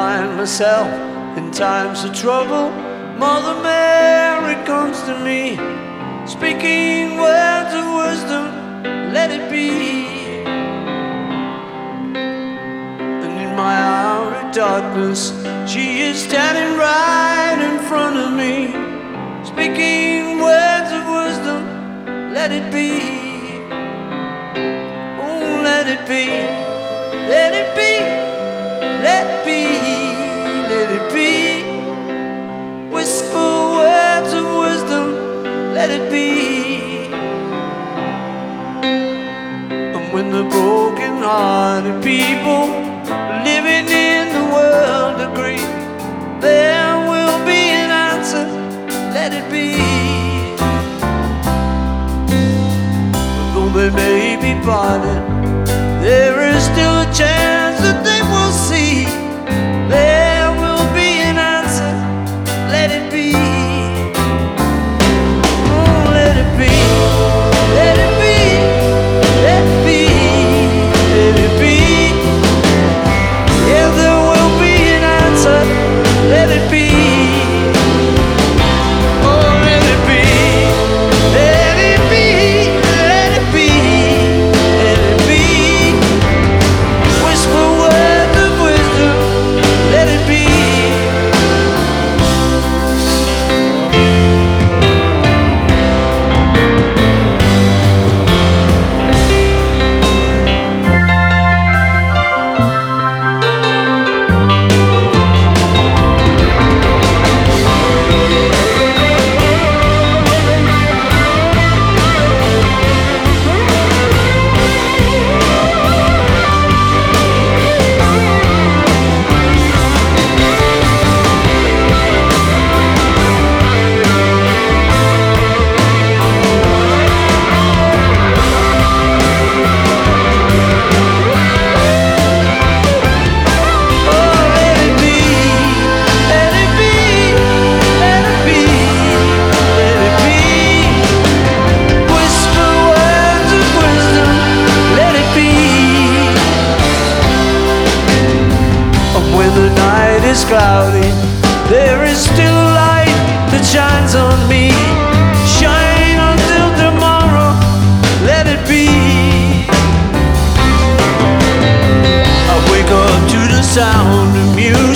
find myself in times of trouble, Mother Mary comes to me, speaking words of wisdom, let it be. And in my hour of darkness, she is standing right in front of me, speaking words of wisdom, let it be. Oh, let it be, let it be, let it be, let it be. Whisper words of wisdom, let it be. And when the broken-hearted people living in the world agree, there will be an answer, let it be. Though they may be parted, there is still a chance that they will see. There will be an answer, let it be. Oh, let it be, let it be, let it be, let it be. Yeah, there will be an answer, let it be. Oh, let it be, let it be, let it be, let it be. Whisper words of wisdom, let it be. Is cloudy, there is still a light that shines on me. Shine until tomorrow, let it be. I wake up to the sound of music.